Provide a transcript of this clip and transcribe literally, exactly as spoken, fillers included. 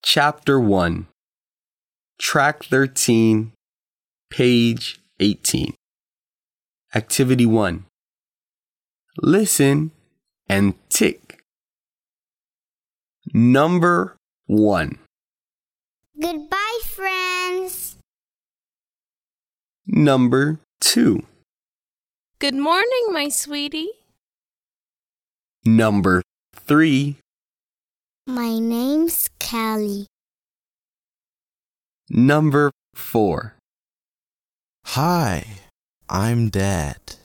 Chapter one, Track thirteen, Page eighteen. Activity one. Listen and tick. Number one. Goodbye, friends. Number two. Good morning, my sweetie. Number three. My name's Callie. Number four. Hi, I'm Dad.